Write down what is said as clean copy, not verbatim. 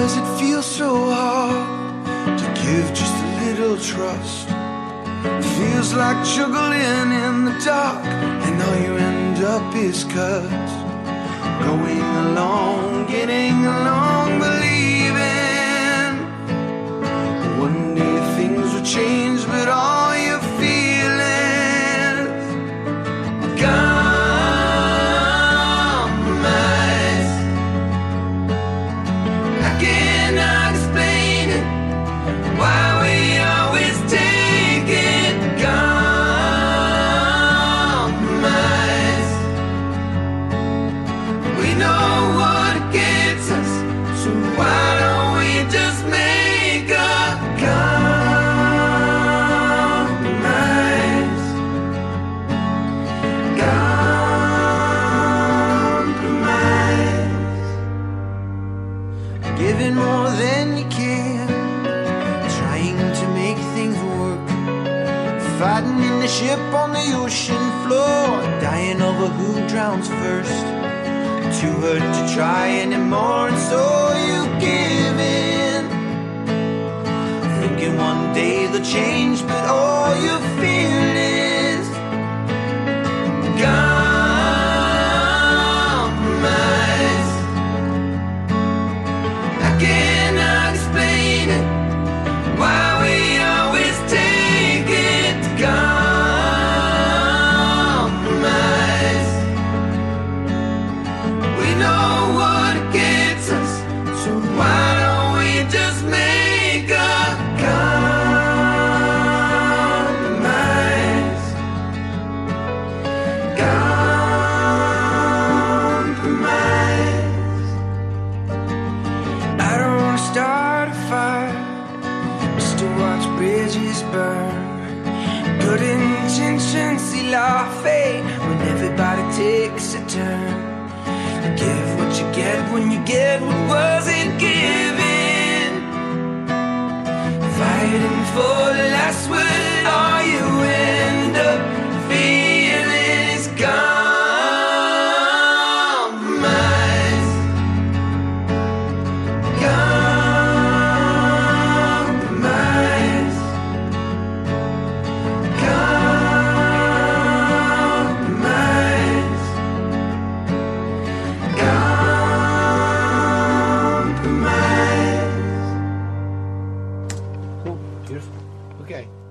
does it feel so hard to give just a little trust? It feels like juggling in the dark, and all you end up is cuts. Going along, getting along, believing one day things will change, but all your feelings compromise. I cannot explain it, why we always take it. Compromise. We know what gets us, so why don't we just make a compromise? Compromise. Giving more than you can, trying to make things work. Fighting in the ship on the ocean floor, dying over who drowns first. Too hurt to try anymore, and so you give in, thinking one day they'll change, but all you feel is compromise. I cannot explain it, why we always take it to compromise. We know what gets us, so why don't we just make a compromise? Compromise. I don't wanna start a fire, just to watch bridges burn. Good intentions seal our fate when everybody takes a turn. Give what you get when you get what wasn't given. Fighting for the last word, all you end up feeling is compromise. Compromise. Compromise. Compromise. Cool. Beautiful. Okay.